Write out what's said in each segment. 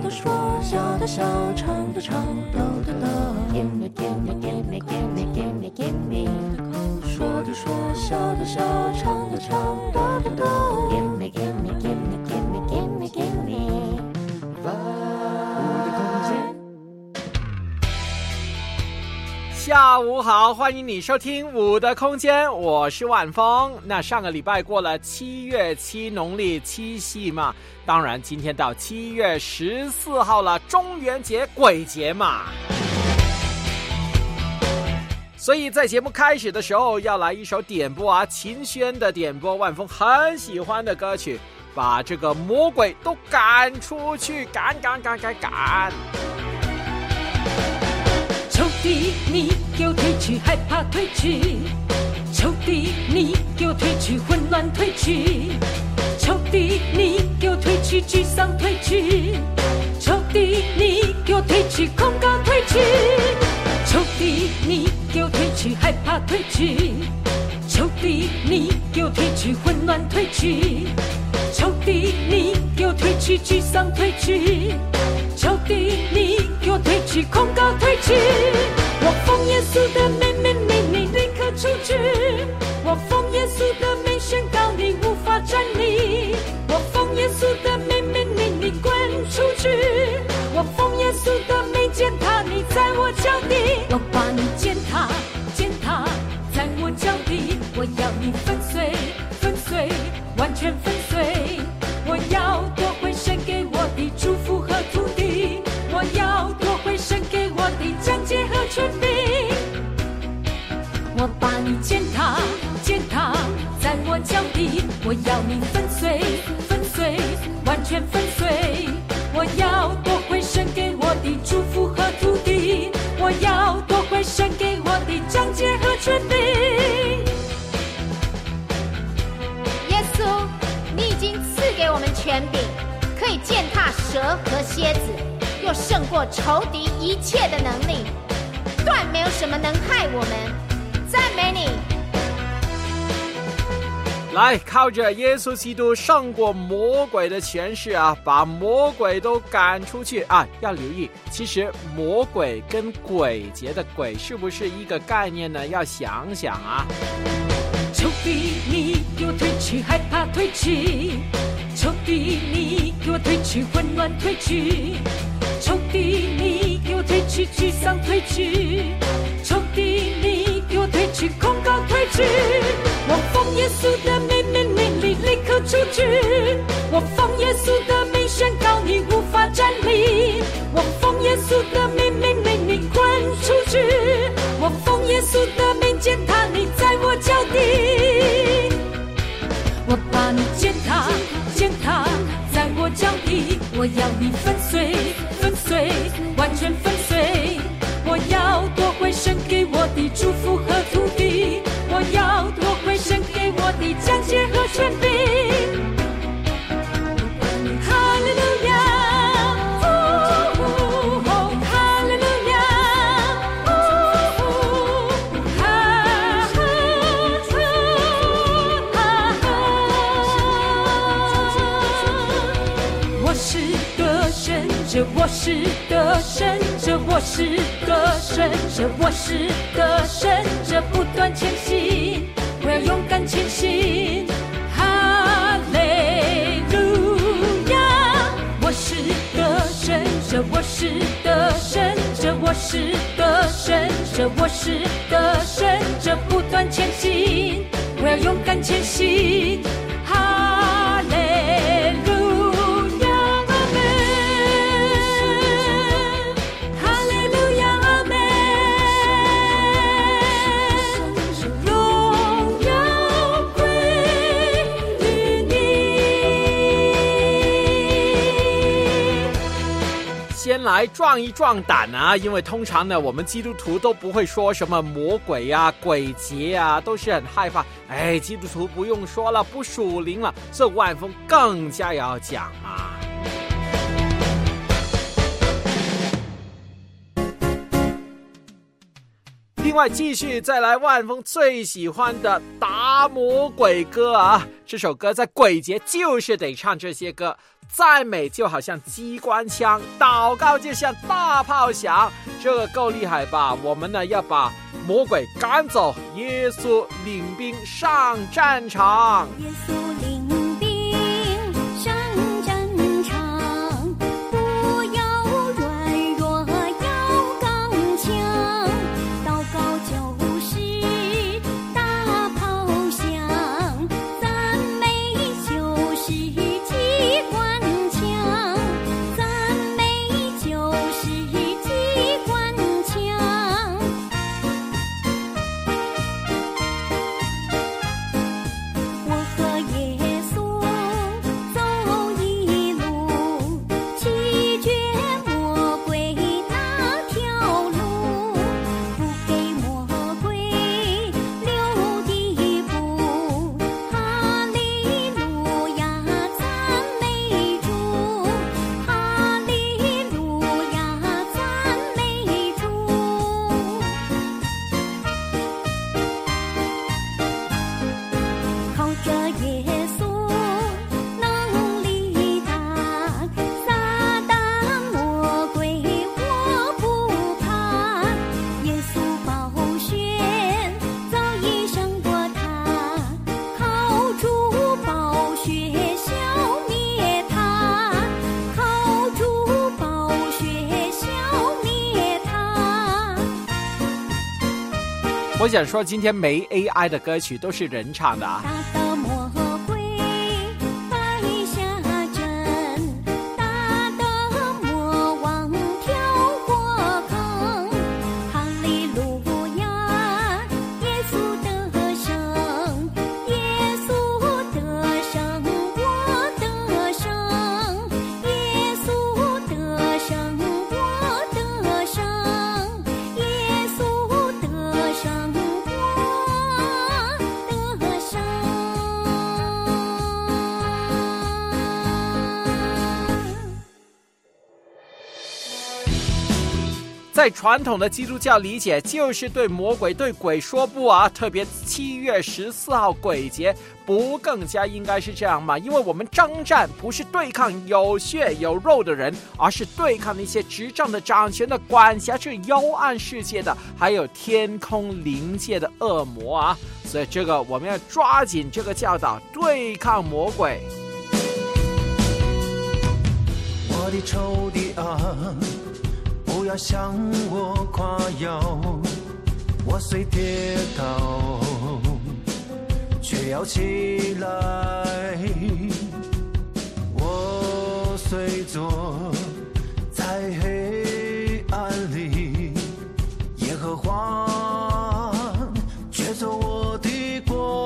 的说，笑的笑，唱的唱，逗的逗。Give me, give me, give me, give me, give me, give me。说的说，笑的笑，唱的唱，逗的逗。Give me, give me, give me, give me, give me, give me。我的空间。 下午好，欢迎你收听我的空间，我是万峰。那上个礼拜过了7月7农历七夕嘛，当然今天到7月14号了，中元节鬼节嘛。所以在节目开始的时候要来一首点播啊，秦轩的点播，万峰很喜欢的歌曲，把这个魔鬼都赶出去，赶。 仇敌，你给我退去，害怕退去；仇敌，你给我退去，混乱退去；仇敌，你给我退去，沮丧退去；仇敌，你给我退去，控告退去；仇敌，你给我退去，害怕退去；仇敌，你给我退去，混乱退去；仇敌，你给我退去，沮丧退去；仇敌，你给我退去，控告退去。我奉耶稣的命你立刻出去，我奉耶稣的命宣告你无法站立，我奉耶稣的命你滚出去，我奉耶稣的命践踏你在我脚底，我把你践踏在我脚底，我要你粉碎，完全粉碎，我要夺回神给我的祝福和土地，我要夺回神给我的奖戒和权柄，我把你践踏在我脚底，我要你粉碎，完全粉碎，我要夺回神给我的祝福和土地，我要夺回神给我的奖戒和权柄。 耶稣，你已经赐给我们权柄，可以践踏蛇和蝎子，又胜过仇敌一切的能力，断没有什么能害我们。赞美你！ 来，靠着耶稣基督胜过魔鬼的权势啊，把魔鬼都赶出去啊！要留意，其实魔鬼跟鬼节的鬼是不是一个概念呢？要想想啊。 仇敌，你给我退去，害怕退去；仇敌，你给我退去，混乱退去；仇敌，你给我退去，沮丧退去；仇敌，你给我退去，控告退去。我奉耶稣的命你立刻出去，我奉耶稣的命宣告你无法站立，我奉耶稣的命你滚出去，我奉耶稣的命践踏你在我脚底，我把你践踏在我脚底，我要你粉碎，完全粉碎，我要夺回神给我的祝福和土地，我要夺回神给我的奖戒和权柄。哈利路亚，哈利路亚，我是得胜者，我是得胜者，我是得胜者，我是得胜者，不断前行，我要勇敢前行。哈利路亚，我是得胜者，我是得胜者，我是得胜者，我是得胜者，不断前行，我要勇敢前行。哈利路亚，阿们，哈利路亚，阿们，荣耀归于你。 先来壮一壮胆啊，因为通常呢我们基督徒都不会说什么魔鬼啊鬼节啊，都是很害怕。基督徒不用说了，不属灵了，这万峰更加要讲啊。 另外继续再来万峰最喜欢的打魔鬼歌啊，这首歌在鬼节就是得唱这些歌，赞美就好像机关枪，祷告就像大炮响，这个够厉害吧？我们呢要把魔鬼赶走，耶稣领兵上战场。 耶稣领兵上战场，不要软弱，要刚强。祷告就是大炮响，赞美就是机关枪，赞美就是机关枪。我和耶稣走一路，弃绝魔鬼那条路，不给魔鬼留地步。哈利路亚，赞美主！哈利路亚，赞美主！靠着耶稣能力大，撒旦魔鬼我不怕。耶稣宝血早已胜过他，靠主宝血消灭他，靠主宝血消灭他。 我想说今天没 AI 的歌曲都是人唱的啊。 大的魔鬼败下阵，大的魔王跳过坑。哈利路亚，耶稣得胜，耶稣得胜，我得胜，耶稣得胜，我得胜，耶稣得胜，我得胜。 在传统的基督教理解，就是对魔鬼对鬼说不啊，特别7月14号鬼节，不更加应该是这样吗？因为我们征战不是对抗有血有肉的人，而是对抗那些执政的、掌权的、管辖这幽暗世界的，还有天空灵界的恶魔啊！所以这个我们要抓紧这个教导，对抗魔鬼。 我的仇敌啊，不要向我夸耀，我虽跌倒，却要起来。我虽坐在黑暗里，耶和华却做我的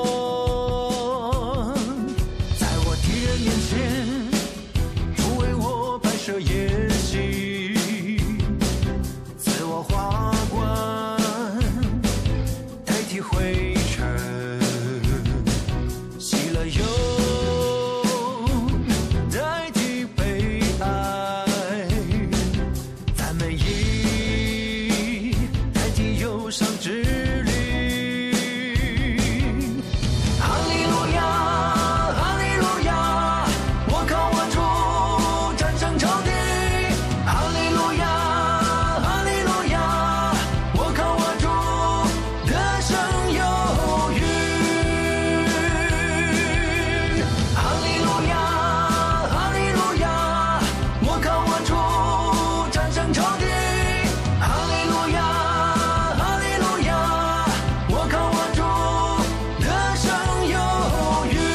光。在我敌人面前，主为我摆设筵席，赐我华冠，代替灰尘，喜乐忧，代替悲哀，赞美意，代替忧伤之旅。哈利路亚，哈利路亚，我靠我主战胜仇敌。哈利路亚，哈利路亚，我靠我主得胜有余。哈利路亚，哈利路亚，我靠我主战胜仇敌。哈利路亚，哈利路亚，我靠我主得胜有余。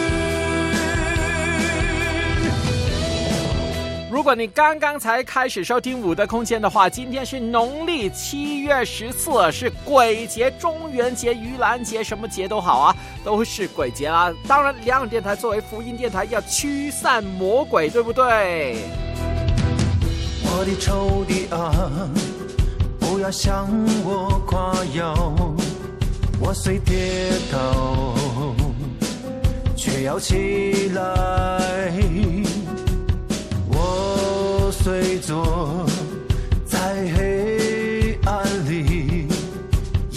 如果你刚刚才开始收听五的空间的话，今天是农历7月14，是鬼节、中元节、盂兰节，什么节都好啊，都是鬼节啦。当然，两岸电台作为福音电台，要驱散魔鬼，对不对？ 我的仇敌啊，不要向我夸耀，我虽跌倒，却要起来。我虽坐在黑暗里，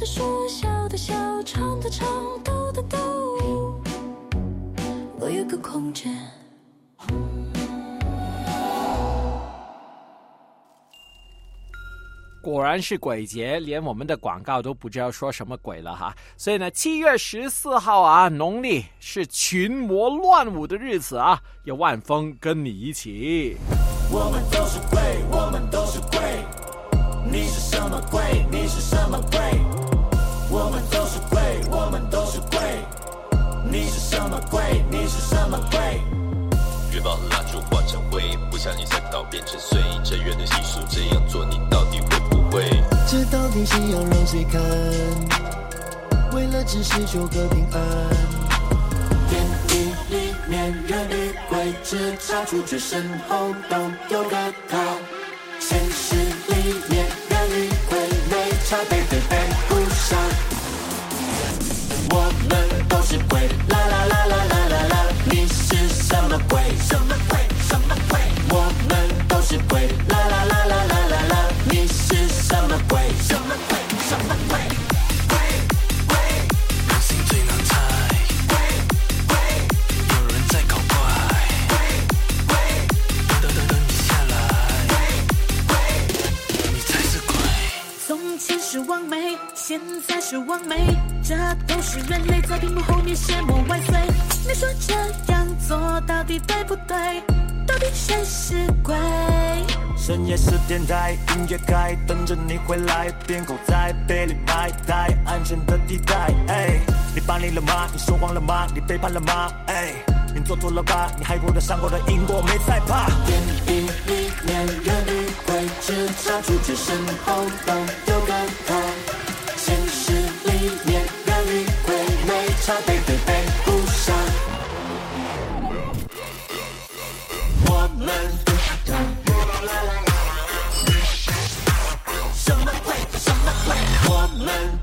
说，笑的笑，唱的唱，抖的抖。我有个空间。 果然是鬼节，连我们的广告都不知道说什么鬼了哈。所以呢，7月14号啊，农历是群魔乱舞的日子啊，有万峰跟你一起。 我们都是鬼，我们都是鬼，你是什么鬼？你是什么鬼？我们都是鬼，我们都是鬼，你是什么鬼？你是什么鬼？ 月把蜡烛化成灰，不想你才倒变成碎。这月的习俗这样做，你到底会不会？ 这到底是要让谁看？为了只是求个平安。 电影里面人与鬼只差出去身后都有个他，现实里面人与鬼没差，背对背互杀。我们都是鬼，啦啦啦啦啦啦啦，你是什么鬼？什么鬼？什么鬼？我们都是鬼，啦啦啦啦啦啦啦，你是什么鬼？什么鬼？什么鬼？鬼鬼， 人心最难猜， 鬼鬼， 有人在搞怪， 鬼鬼， 等你下来， 鬼鬼， 你才是鬼。 从前是完美，现在是完美，这都是人类在屏幕后面邪魔万岁。你说这样做到底对不对？到底谁是鬼？ 深夜10点台，音乐开，等着你回来。边口在杯里埋汰，安全的地带。哎，你办理了吗？你说谎了吗？你背叛了吗？哎，你做错了吧？你害过的、伤过的，因果没在怕。电影里面人与鬼只差出去身后都有个他，现实里面人与鬼没差，背对背互杀。我们什么鬼？什么鬼？我们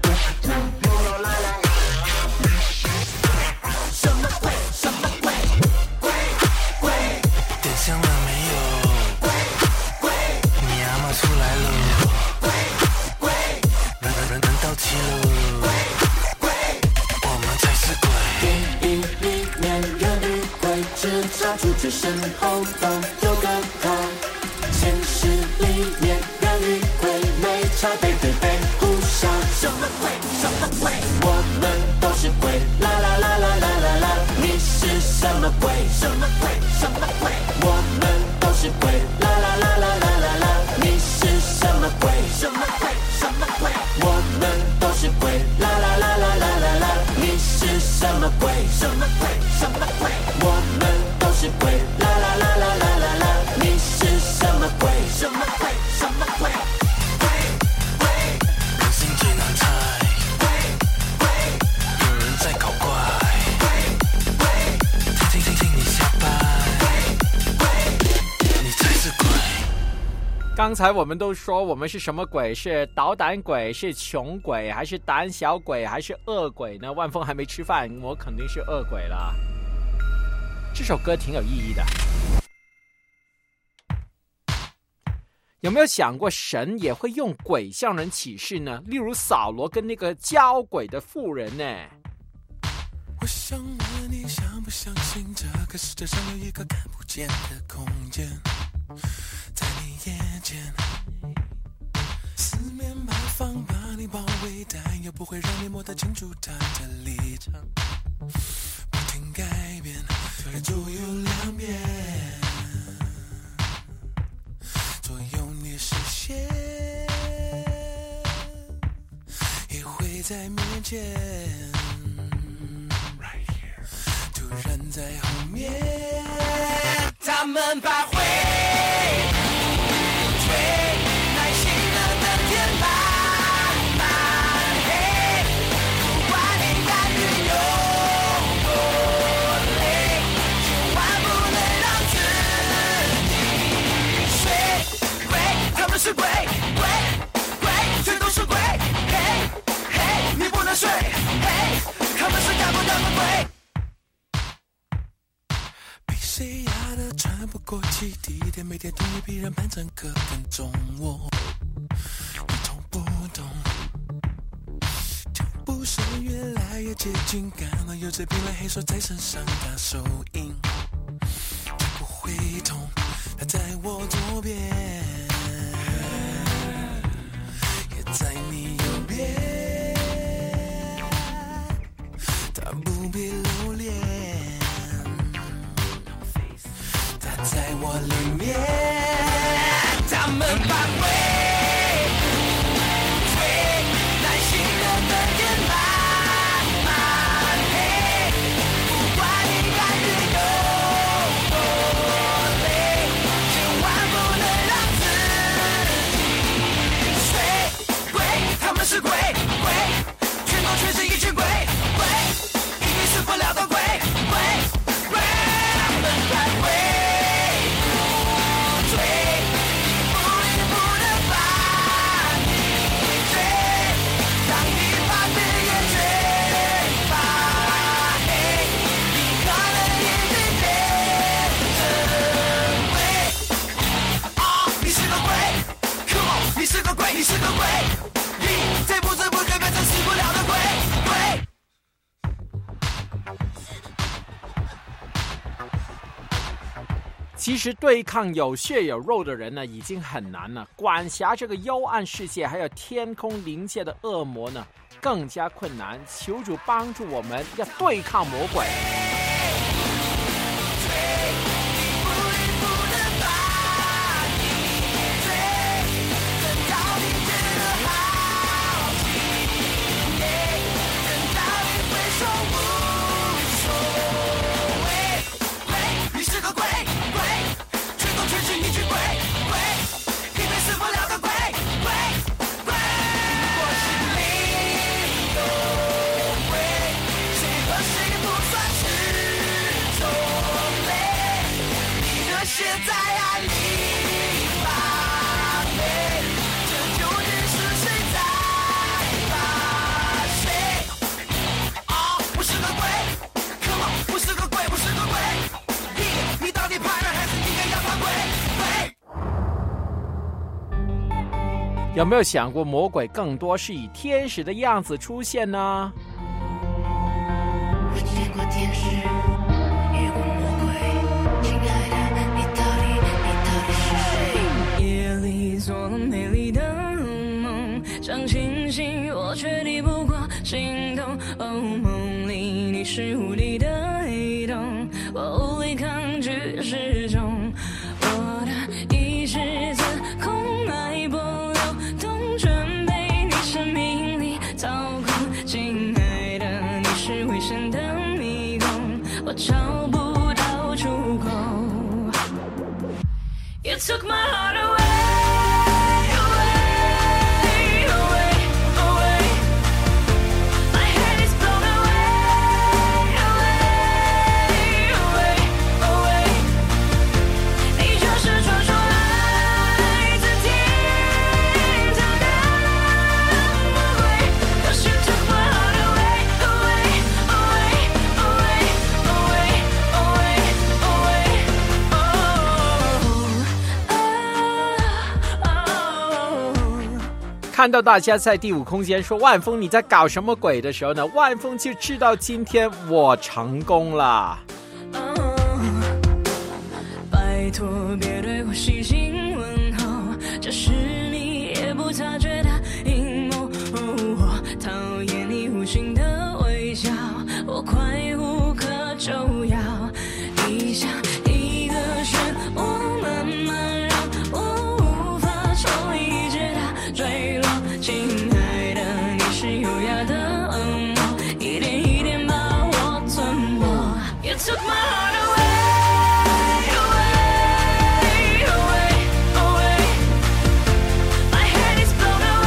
什么鬼？什么鬼？鬼鬼， 点香了没有？ 鬼鬼， 你阿嬷出来了， 鬼鬼， 人到齐了， 鬼鬼， 我们才是鬼。 电影里面人与鬼只差出去身后都有个他，现实里面人与鬼没差，背对背互杀。什么鬼？什么鬼？我们都是鬼，啦啦啦啦啦啦啦，你是什么鬼？什么鬼？什么鬼？我们都是鬼，啦啦啦啦啦啦啦，你是什么鬼？什么鬼？什么鬼？我们都是鬼，啦啦啦啦啦啦啦，你是什么鬼？什么鬼？什么鬼？我们都是鬼，啦啦啦啦啦啦啦，你是什么鬼？什么鬼？什么鬼？鬼鬼， 人心最难猜，有人在搞怪，听你瞎掰，你才是鬼。 刚才我们都说我们是什么鬼？是捣胆鬼，是穷鬼，还是胆小鬼，还是恶鬼呢？万峰还没吃饭，我肯定是恶鬼啦。这首歌挺有意义的。有没有想过神也会用鬼向人启示呢？例如扫罗跟那个交鬼的妇人呢？ 我想问你，相不相信这个世界上有一个看不见的空间，在你眼前，四面八方把你包围，但又不会让你摸得清楚他的立场，不停改变，左右两边，左右你视线，也会在面前。突然在后面，他们把回追，耐心的等天慢慢黑，不管你甘愿有多累，千万不能让自己睡。鬼，他们是鬼，鬼鬼，全都是鬼。嘿嘿，你不能睡。嘿，他们是干不干的鬼。谁压得喘不过气，地铁每天同一批人扮成个跟踪我，一动不动， 接近，感到有着冰冷黑手在身上打手印，就不会痛。他在我左边，也在你右边，他不必留恋，他在我里面，他们把鬼耐心的等人慢慢黑，不管你甘愿有多累，千万不能让自己睡。鬼，他们是鬼，鬼，全都全是一群鬼，鬼，一定死不了的鬼，鬼，鬼，他们把鬼不追，一步一步的把你追，当你把别人追发黑，你可能也会变成鬼。啊，你是个鬼 ，Come on， 你是个鬼，你是个鬼，你这不知不觉变成死不了的鬼，鬼。 其实对抗有血有肉的人呢，已经很难了。管辖这个幽暗世界，还有天空灵界的恶魔呢，更加困难。求主帮助我们，要对抗魔鬼。 你是个鬼，鬼，全都全是一群鬼，鬼，一定死不了的鬼，鬼，鬼。如果心里有鬼，谁和谁不算是种类？你的血在爱里发霉，这究竟是谁在把谁？啊，我是个鬼 ，Come on， 我是个鬼，我是个鬼。你到底怕人还是应该要怕鬼？ 有没有想过，魔鬼更多是以天使的样子出现呢？ 我见过天使，遇过魔鬼，亲爱的，你到底是谁？夜里做了美丽的梦，想清醒，我却抵不过心动。哦，梦里你是无敌的黑洞，我无力抗拒失重。我的意识自空脉搏流动，准备你生命里操控。亲爱的，你是危险的迷宫，我找不到出口。You took my heart away, away, away, away. My head is blown away, away, away, away. 你就是传说来自天堂的魔鬼。Cause you took my heart away, away, away, away, away, away, away. Oh. 看到大家在第五空间说万峰你在搞什么鬼的时候呢，万峰就知道今天我成功了。 拜托别对我细心问候，这是你也不察觉的阴谋。我讨厌你无情的微笑，我快无可救药。你像一个漩涡，慢慢让我无法抽离，直到坠落。亲爱的，你是优雅的恶魔，一点一点把我吞没。You took my heart away, away, away, away. My head is blown away.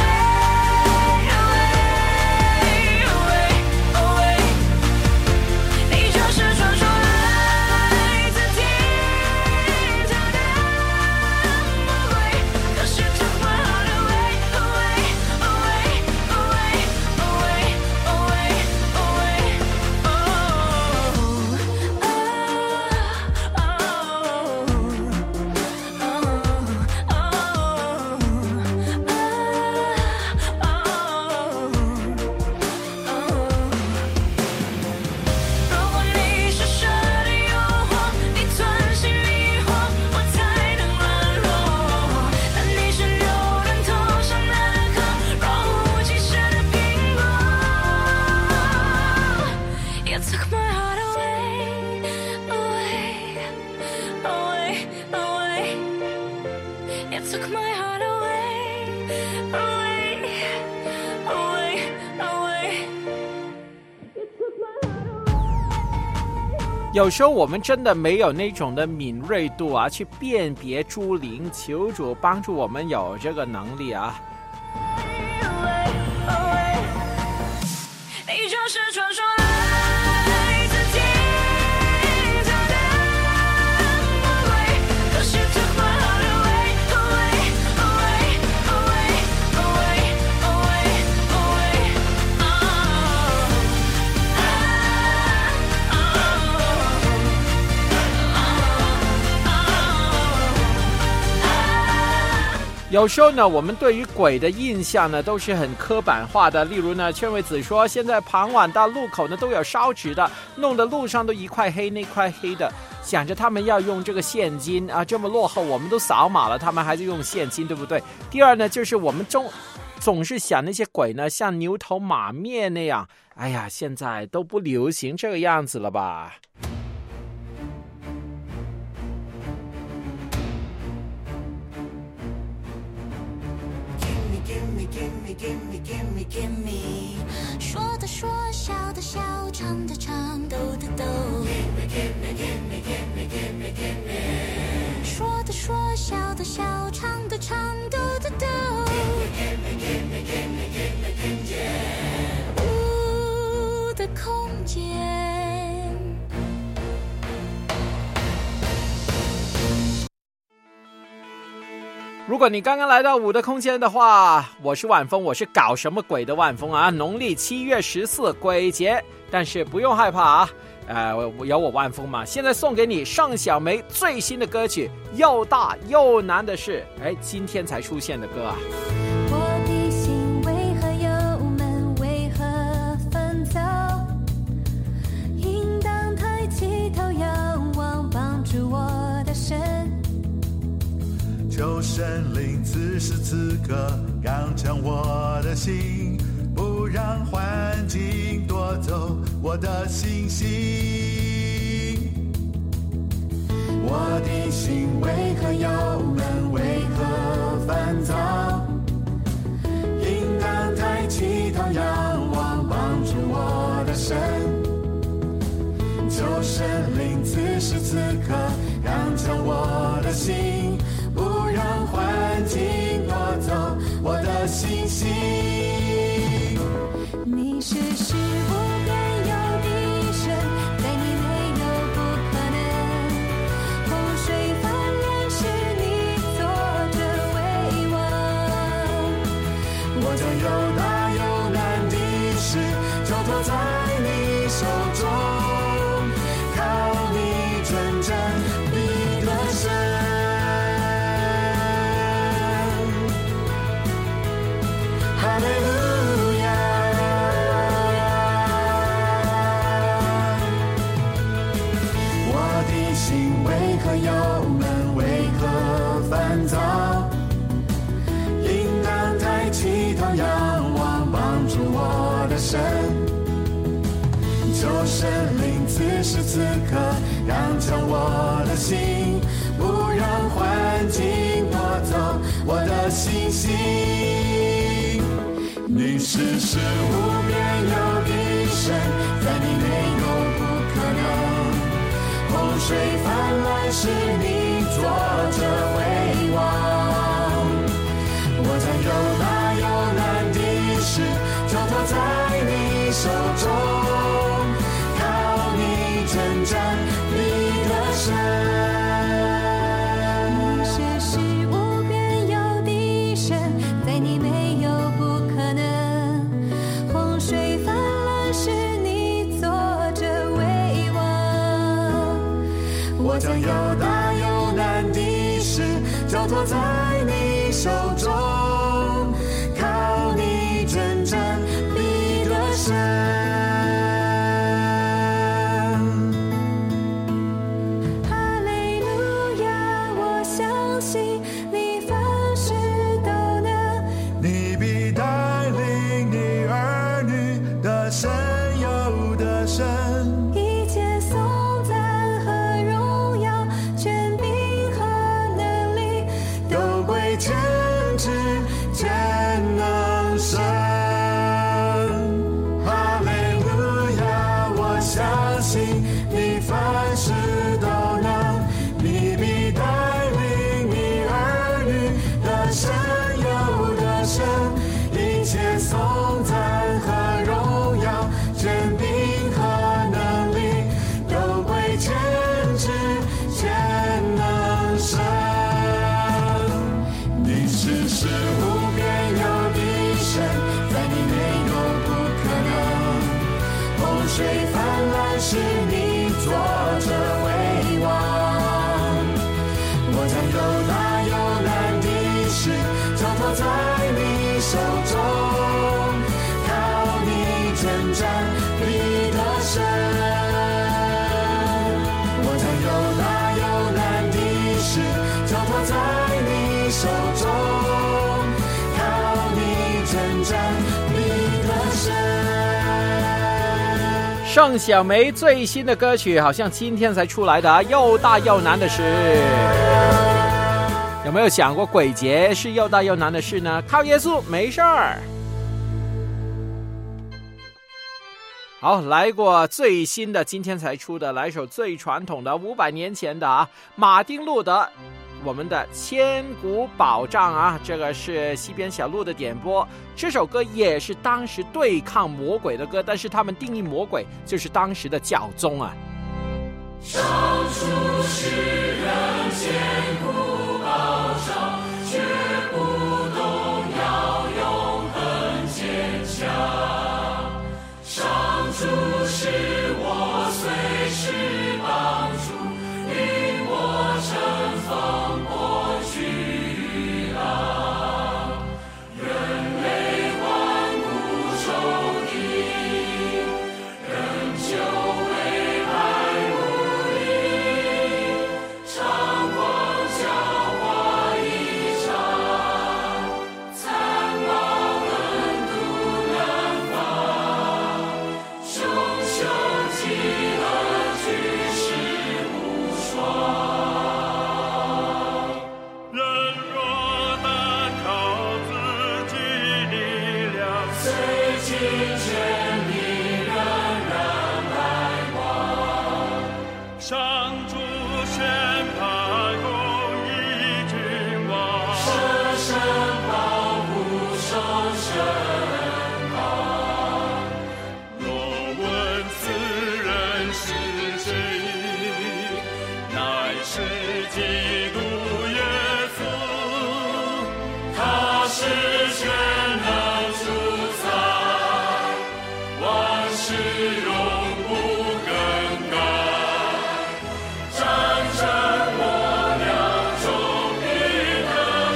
有时候我们真的没有那种的敏锐度啊，去辨别诸灵，求主帮助我们有这个能力啊。 你就是传说来自天堂的魔鬼，可是这话好流way away away away away away away oh 有时候呢，我们对于鬼的印象呢都是很刻板化的。例如呢，劝慰子说，现在傍晚到路口呢都有烧纸的，弄得路上都一块黑那块黑的，想着他们要用这个现金啊，这么落后，我们都扫码了，他们还是用现金，对不对？第二呢，就是我们总是想那些鬼呢像牛头马面那样，哎呀，现在都不流行这个样子了吧。 说的说，笑的笑，唱的唱，逗的逗。说的说，笑的笑，唱的唱，逗的逗。无的空间。 如果你刚刚来到五的空间的话，我是万峰，我是搞什么鬼的万峰啊！农历7月14鬼节，但是不用害怕啊，有我万峰嘛。现在送给你尚小梅最新的歌曲，又大又难的事，今天才出现的歌啊。 我的心为何忧闷，为何烦躁？应当抬起头仰望，帮助我的神。 求神灵此时此刻刚强我的心，不让环境夺走我的信心。我的心为何忧闷，为何烦躁？应当抬起头仰望，帮助我的神。求神灵此时此刻刚强我的心，不让环境夺走我的信心。 你是事无边有的神，在你没有不可能。洪水泛滥是你坐着为王。 我将有大有难的事交托在你手中，靠你征战必得胜。哈利路亚！我的心为何忧闷，为何烦躁？应当抬起头仰望，帮助我的神。求神灵此时此刻刚强我的心，不让环境夺走我的信心。你是事无边有的神，在你没有不可能。洪水泛滥是你坐着为王。我将有大有难的事交托在你手中，靠你征战必得胜。 你是事无边有的神，在你没有不可能。洪水泛滥是你坐着为王。 我将有大有难的事交托在你手中，靠你征战必得胜。 哈利路亚，我相信你凡事都能。 你必带领你儿女的神有的神。 一切颂赞和荣耀，权柄和能力， 都归天之水泛滥时，你坐着为王。我将有大有难的事交托在你手中，靠你征战必得胜。我将有大有难的事交托在你手中，靠你征战必得胜。 盛小梅最新的歌曲好像今天才出来的，又大又难的事。有没有想过鬼节是又大又难的事呢？靠耶稣没事儿。好，来过最新的，今天才出的，来首最传统的500年前的马丁路德，我们的千古保障啊，这个是西边小路的点播。这首歌也是当时对抗魔鬼的歌，但是他们定义魔鬼就是当时的教宗啊。 上主是人坚固保障，绝不动摇，永恒坚强。上主是我随时帮助，引我乘风过巨浪。人类顽固仇敌，仍旧为爱无力，常光教化一场，残暴狠毒难防，熊熊饥饿举世无双。 人若单靠自己力量， 最尽全力仍然败亡。 上主宣判公义君王， 深深保护守身旁。 若问此人是谁，乃是基督耶稣。 他是全能主宰，万事永不更改。战争我俩终必得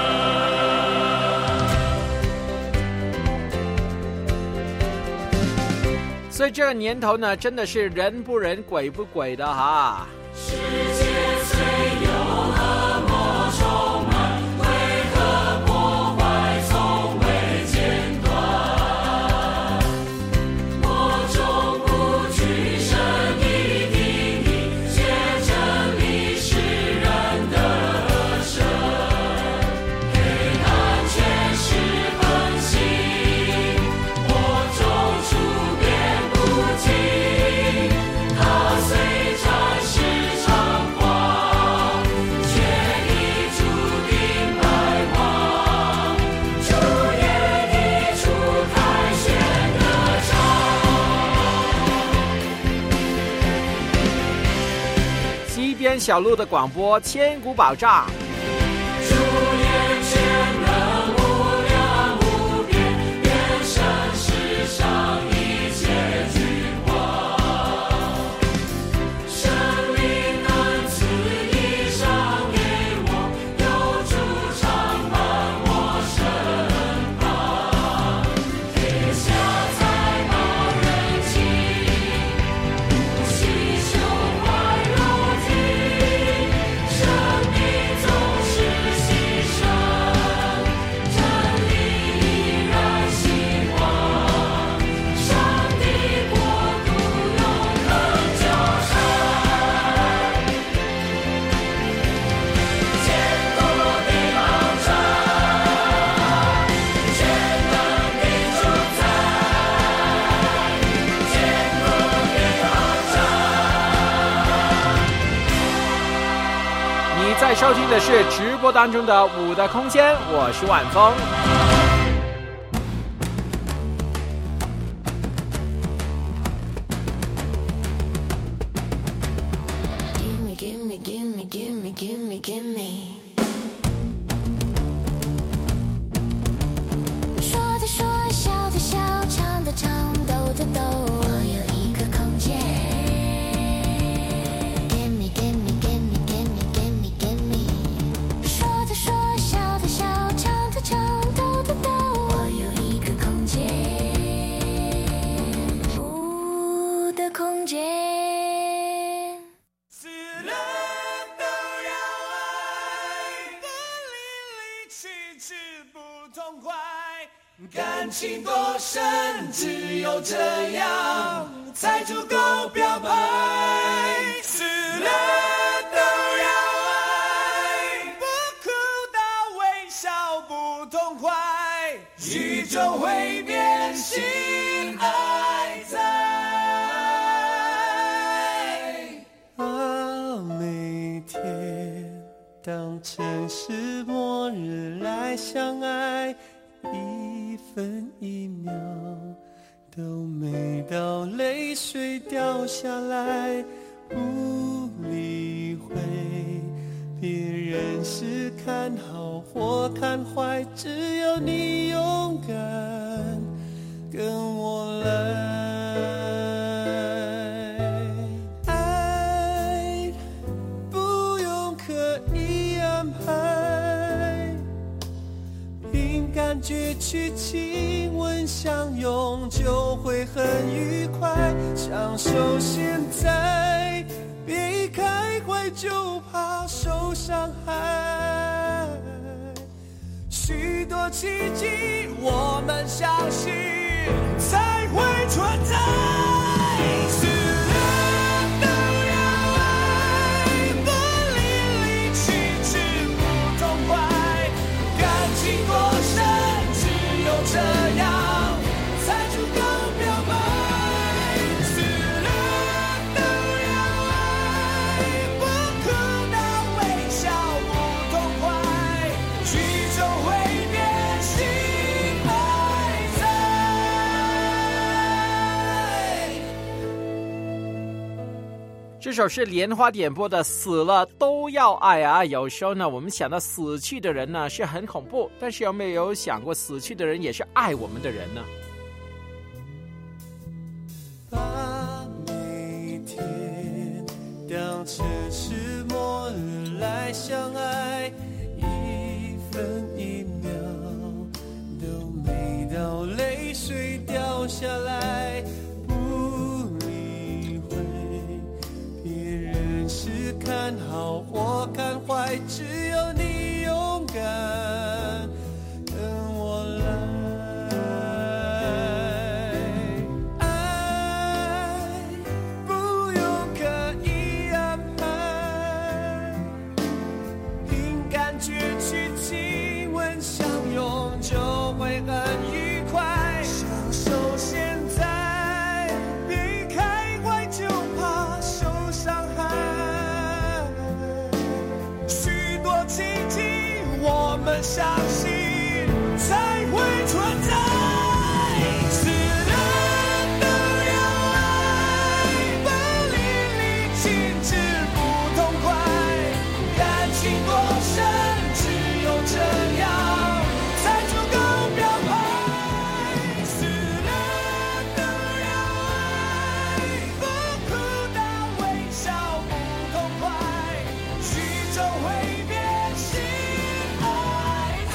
胜。 所以这个年头呢，真的是人不人鬼不鬼的哈。 世界虽有恶魔充满，为何破坏从未间断？我终不惧神的定义，借真理使人得胜。黑暗全是横行，我终处变不惊。他虽战士常光，却已注定败亡。主也已出凯旋的场。 西边小路的广播，千古保障。 主也全能无量无边，遍胜世上一切君王。神灵恩赐衣裳给我，有主常伴我身旁。天下再冒人情，不惜胸怀如镜。生命总是牺牲，真理依然兴旺。上帝国度永恒交缠，坚固的保障，全能的主宰，坚固的保障。 你在收听的是直播当中的《5的空间》，我是晚风。 说的说，笑的笑，唱的唱，抖的抖。我有一不痛快。感情多深，只有这样才足够表白。死了都要爱，不哭到微笑不痛快，宇宙会变心爱在。每天当城市末日来相爱，一分一秒都没到泪水掉下来，不理会别人是看好或看坏，只要你勇敢跟我来。爱不用刻意安排，凭感觉去亲吻相拥，就会很愉快。享受现在，别一开怀就怕受伤害。许多奇迹我们相信才会存在。死了都要爱，不淋漓去之不痛快。感情多深，只有这样才足够表白。死了都要爱，不哭到微笑不痛快，宇宙会变心爱在。 这首是莲花点播的《死了都要爱》啊。有时候呢，我们想到死去的人呢是很恐怖，但是有没有想过死去的人也是爱我们的人呢？ 把每天当成是末日来相爱，一分一秒都没到泪水掉下来，不理会别人是看好或看坏，只要你勇敢跟我来。爱不用刻意安排，凭感觉去亲吻相拥，就会很愉快。享受现在，别一开怀就怕受伤害。许多奇迹我们相信才会存在。死了都要爱，不淋漓尽致不痛快。感情多深，只有这样才足够表白。死了都要爱，不哭到微笑不痛快，宇宙会变心爱在。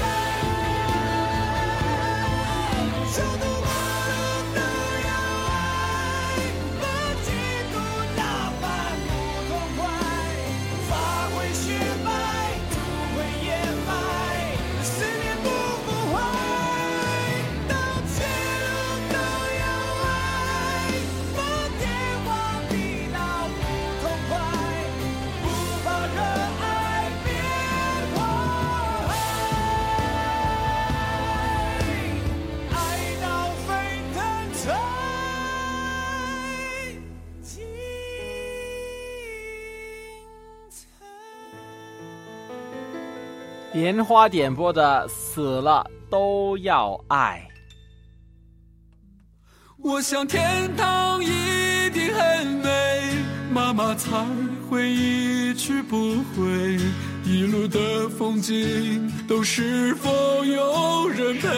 就读马路都要爱，不嫉妒哪怕不痛快，发会雪白，土会掩埋，思念不腐坏。到绝路都要爱，不电话比闹不痛快，不怕热爱变坏。爱到沸腾才精彩。 莲花点播的《死了都要爱》。 我想天堂一定很美，妈妈才会一去不回，一路的风景都是否有人陪。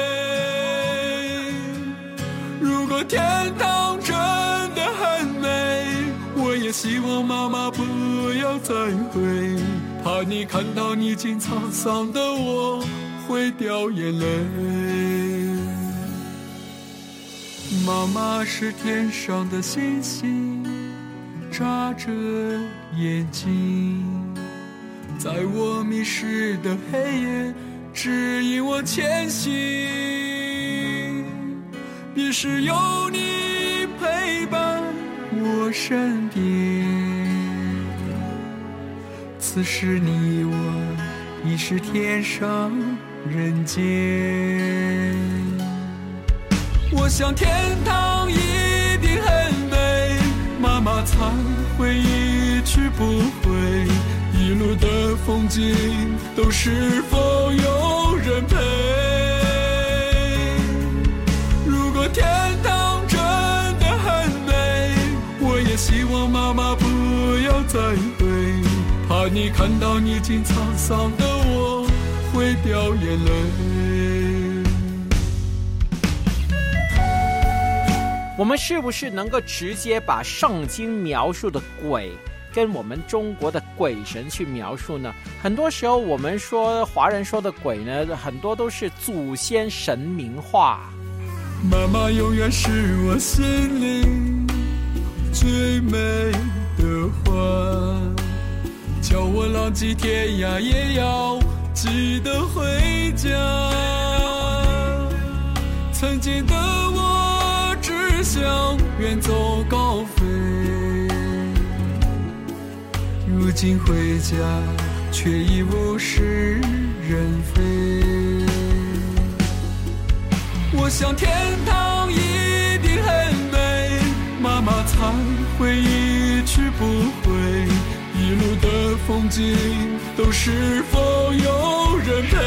如果天堂真的很美，我也希望妈妈不要再回，怕你看到历经沧桑的我会掉眼泪。妈妈是天上的星星，眨着眼睛，在我迷失的黑夜指引我前行，便是有你陪伴我身边。此时你我已是天上人间，我想天堂一定很美，妈妈才会一去不回，一路的风景都是否有人陪。如果天堂真的很美，我也希望妈妈不要再回，怕你看到历经沧桑的我会掉眼泪。 我们是不是能够直接把圣经描述的鬼跟我们中国的鬼神去描述呢？很多时候我们说华人说的鬼呢，很多都是祖先神明化。 妈妈永远是我心灵最美的话，叫我浪迹天涯也要记得回家。曾经的我只想远走高飞，如今回家却已物是人非。我想天堂一定很美，妈妈才会一去不回，一路的风景都是否有人陪。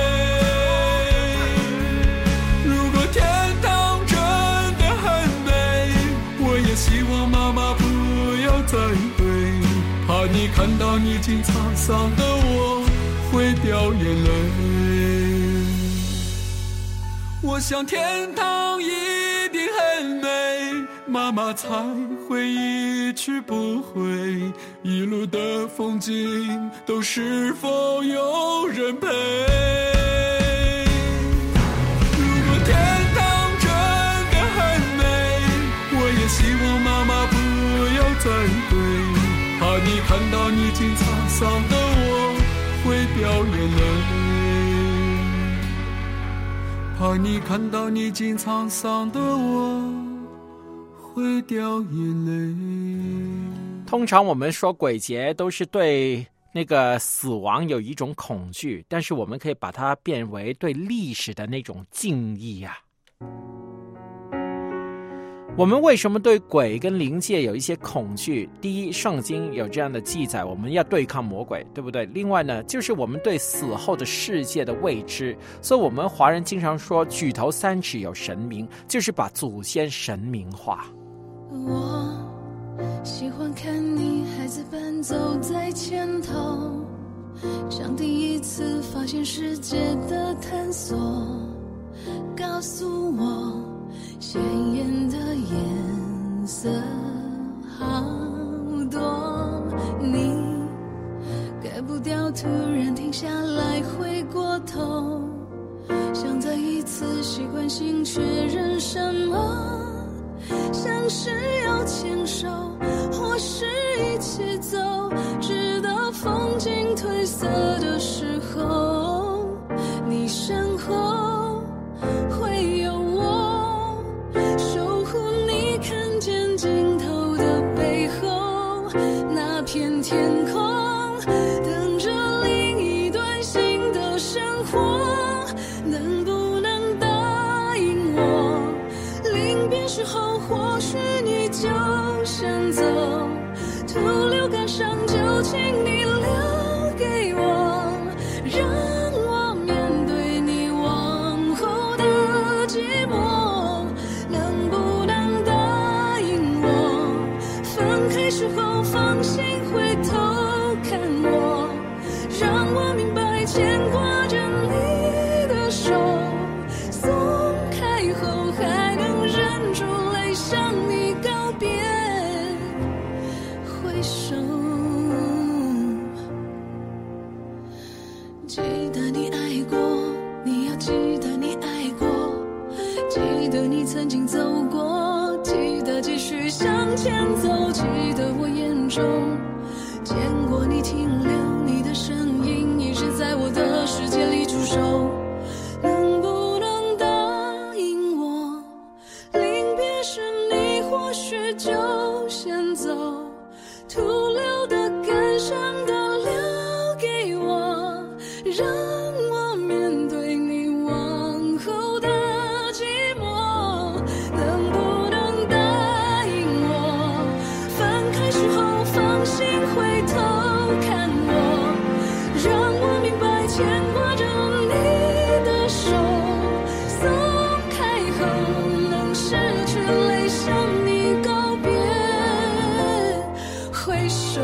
如果天堂真的很美，我也希望妈妈不要再回，怕你看到历经沧桑的我会掉眼泪。我想天堂一定很美，妈妈才会一去不回，一路的风景都是否有人陪。如果天堂真的很美，我也希望妈妈不要再回，怕你看到历经沧桑的我会掉眼泪，怕你看到历经沧桑的我会掉眼泪。 通常我们说鬼节都是对那个死亡有一种恐惧，但是我们可以把它变为对历史的那种敬意啊。我们为什么对鬼跟灵界有一些恐惧？第一，圣经有这样的记载，我们要对抗魔鬼，对不对？另外呢，就是我们对死后的世界的未知，所以我们华人经常说举头三尺有神明，就是把祖先神明化。 我喜欢看你孩子般走在前头，像第一次发现世界的探索，告诉我鲜艳的颜色好多，你改不掉突然停下来回过头，想再一次习惯性确认什么，像是要牵手或是一起走，直到风景褪色的时候，你身后会有我守护你看见尽头的背后，那片天空等着另一段新的生活，能不能答应我，临别时候或许你就先走，徒留感伤就请你留给我，让我面对你往后的寂寞，能不能答应我，分开时候放心回头看我，让我明白牵挂着你的手，松开后还能忍住泪向你告别挥手。记得你爱过，你要记得你爱过，记得你曾经走过，记得继续向前走，记得我眼中见过你停留，你的身影一直在我的世界里注视手，能不能答应我？临别时你或许就先走，徒留的感伤都留给我，让我面对你往后的寂寞。能不能答应我？分开时候放心回头看我，让我明白牵挂着你的手，松开后能失去泪向你告别，挥手。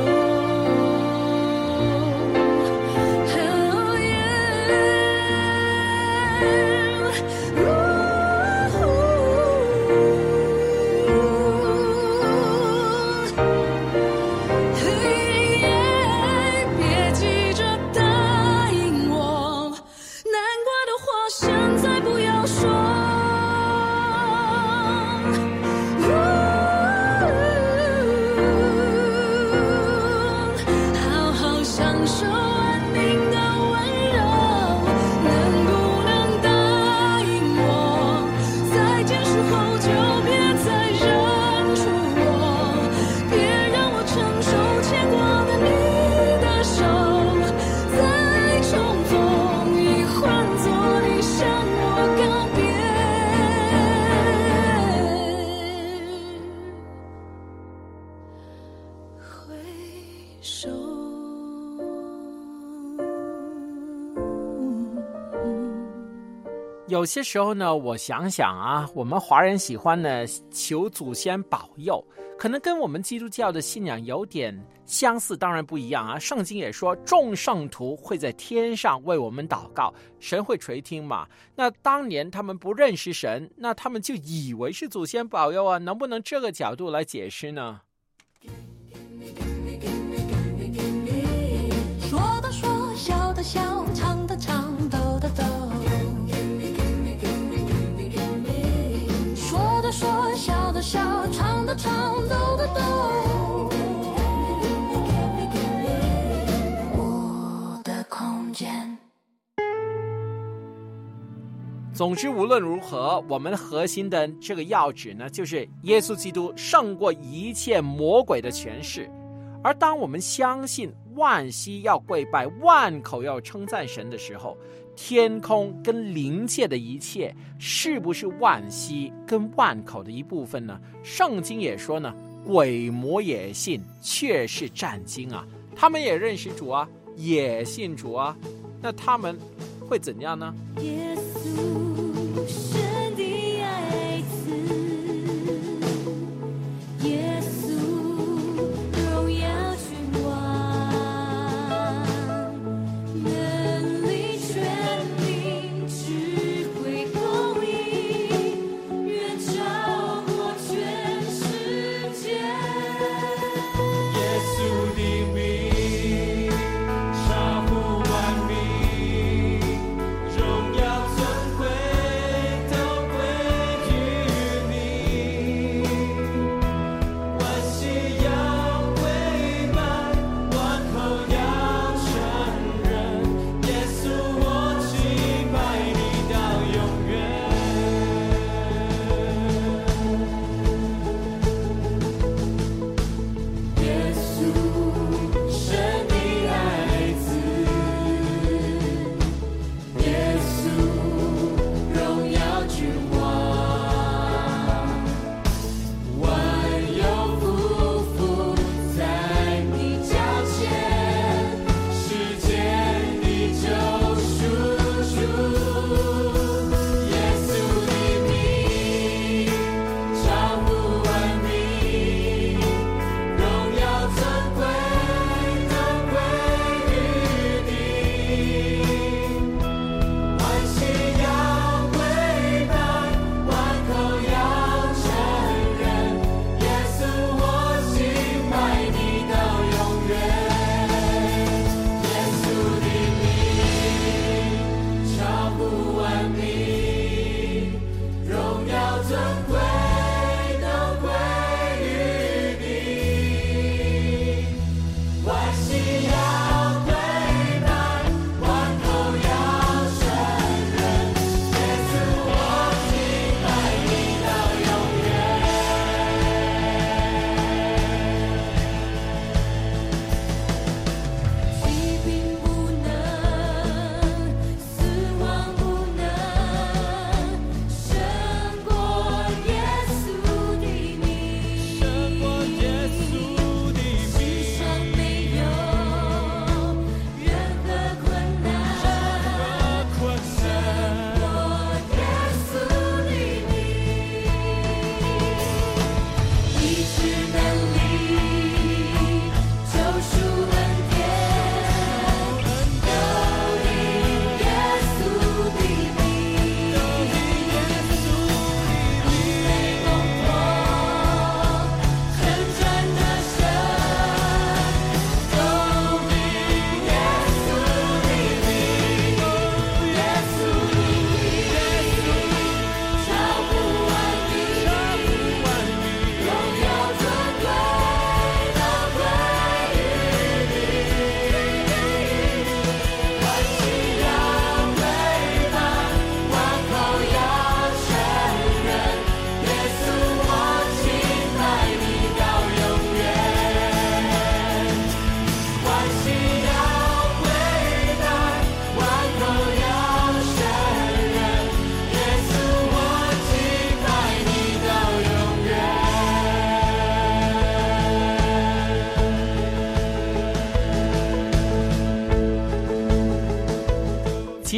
别急着答应我，难过的话现在不要说。好好享受安宁的温柔，能不能答应我？再见时候就别再认出我，别让我承受牵挂的你的手，再重逢已换作你向我告别，挥手。 有些时候呢，我想想啊，我们华人喜欢呢求祖先保佑，可能跟我们基督教的信仰有点相似，当然不一样啊。圣经也说，众圣徒会在天上为我们祷告，神会垂听嘛。那当年他们不认识神，那他们就以为是祖先保佑啊，能不能这个角度来解释呢？ 说的说，笑的笑，唱的唱，抖的抖。说的说，笑的笑，唱的唱，抖的抖。我的空间。 总之无论如何，我们核心的这个要旨呢，就是耶稣基督胜过一切魔鬼的权势。而当我们相信万膝要跪拜，万口要称赞神的时候，天空跟灵界的一切是不是万膝跟万口的一部分呢？圣经也说呢，鬼魔也信，却是战惊啊。他们也认识主啊，也信主啊，那他们会怎样呢？ 耶稣，神的爱子，耶稣，荣耀君王，能力、权柄、智慧、公义，远超过全世界。 耶稣的名超乎万名，荣耀尊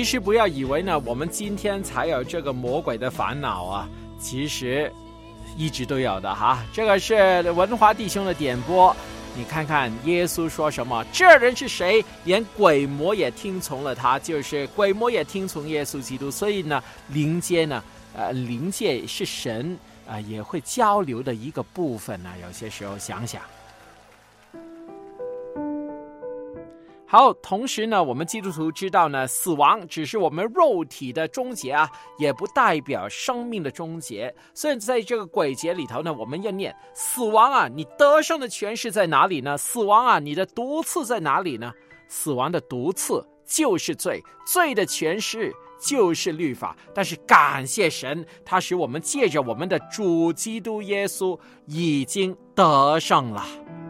其实不要以为呢我们今天才有这个魔鬼的烦恼啊，其实一直都有的哈。这个是文华弟兄的点播，你看看耶稣说什么，这人是谁，连鬼魔也听从了他，就是鬼魔也听从耶稣基督。所以呢灵界是神也会交流的一个部分呢，有些时候想想。好，同时呢我们基督徒知道呢，死亡只是我们肉体的终结啊，也不代表生命的终结。所以在这个鬼节里头呢，我们要念死亡啊，你得胜的权势在哪里呢？死亡啊，你的毒刺在哪里呢？死亡的毒刺就是罪，罪的权势就是律法。但是感谢神，他使我们借着我们的主基督耶稣已经得胜了。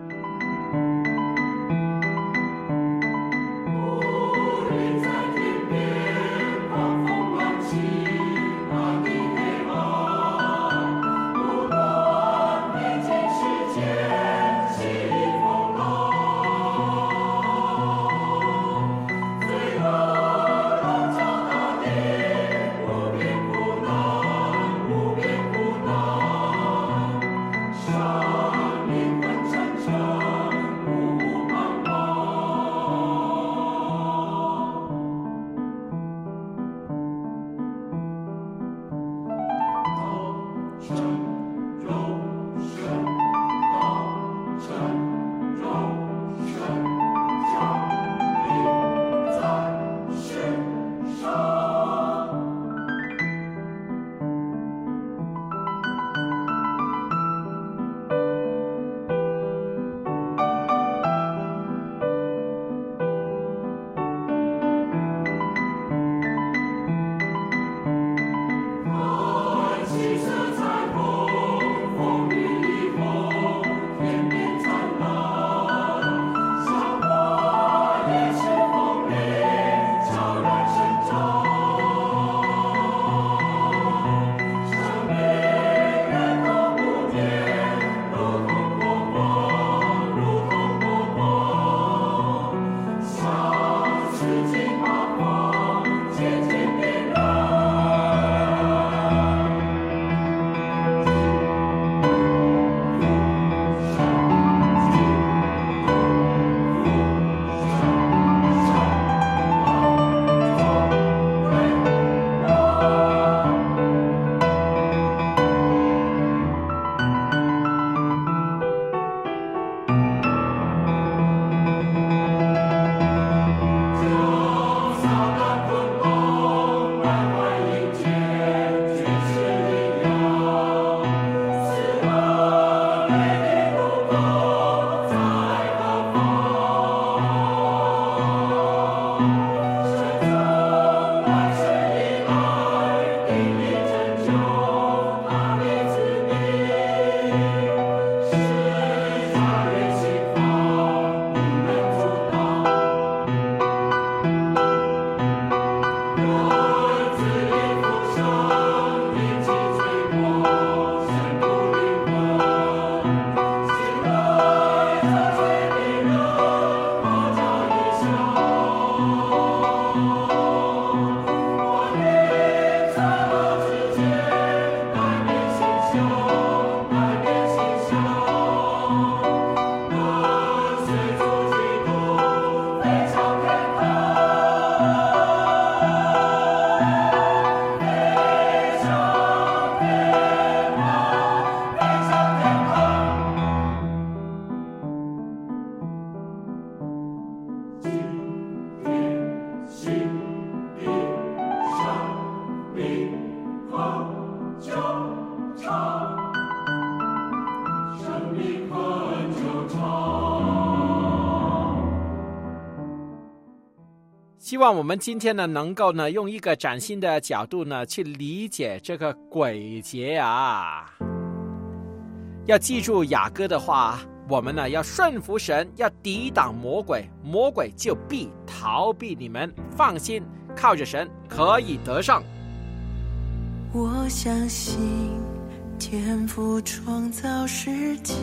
希望我们今天呢能够呢用一个崭新的角度呢去理解这个鬼节啊。要记住雅歌的话，我们呢要顺服神，要抵挡魔鬼，魔鬼就必逃避你们。放心，靠着神可以得胜。 我相信天父创造世界，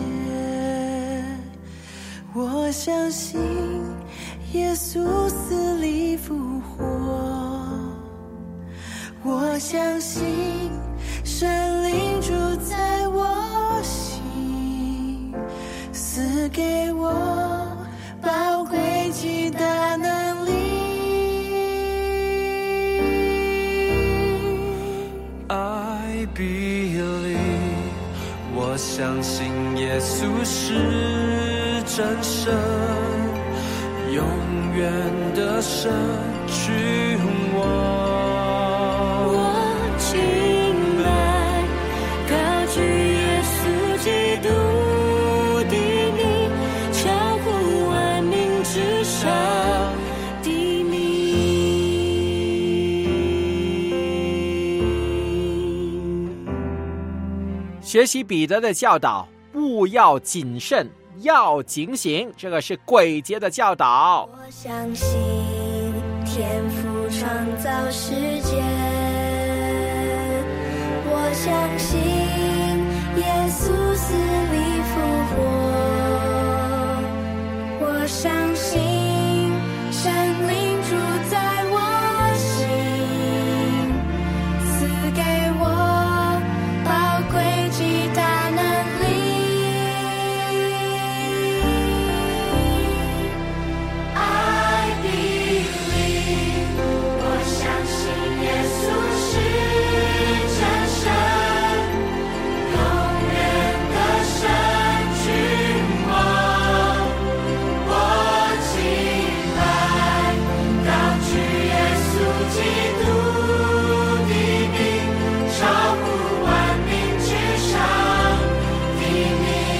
我相信耶稣死里复活， 我相信神灵住在我心，赐给我宝贵极大能力。 I believe， 我相信耶稣是真神，永远的神君王。 敬拜高举耶稣基督的名，超乎万民之上的名。 学习彼得的教导，务要谨慎，要警醒，这个是诡谲的教导。 我相信天父创造世界，我相信耶稣死里复活，我相信神灵住在我心，赐给我宝贵极大能力。I believe， 我相信耶稣是真神，永远的神君王。我敬拜高举耶稣基督的名，超乎万民之上的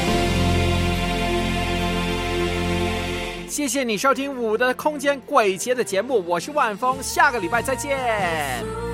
名。 谢谢你收听我的空间诡谲的节目，我是万峰，下个礼拜再见。